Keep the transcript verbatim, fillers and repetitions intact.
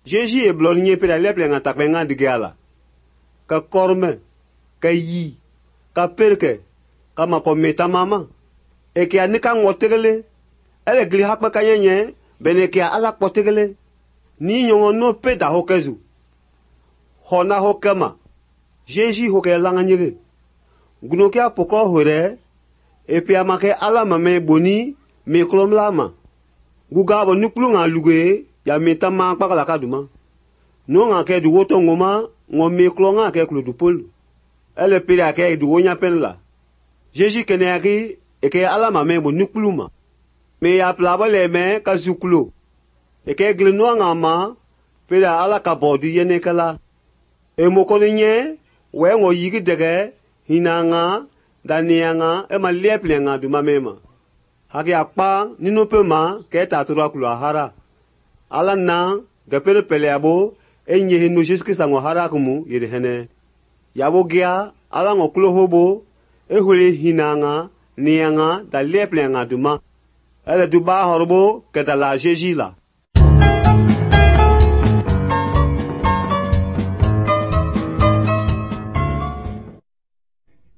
Jésus e blon nye pe da leple nga takbe nga digala. Ka korme, ka yi, ka perke, ka makometa mama. E ke anika ngotegele, ele gli hakba kanyenye, bene ke ala kpotegele. Ni nyongo no pe da hokezu. Hona hokema. Jésus hoke langa nyege. Gunoke apoko hore, e pe amake ala mame boni, me klom lama. Gugabo nuklu nga luge, ya meta ma kpakala kaduma. No nga ke du woto ngoma, ngo me klo nga ke klo du pol. Ele pere ake du wonya pen la. Jésus kene aki, e ke ala mame bo nuklu ma. Me ya plaba le me ka zuklo. E ke glino nga ma, pere ala ka bodi yene kala. E mokone nye, we ngo yigi dege, hinanga, danianga, e ma leple nga du mamema. Haki akpa, nino pe ma, ke tatura klo ahara. Ala na, gapere pele abo, e nye hino jiski sa ngo hara kumu, yiri hene. Yabo gia, ala ngo klo hobo, e huli hinanga, nianga, da leple nga du ma. Ele du ba horbo, ke da la Jésus la.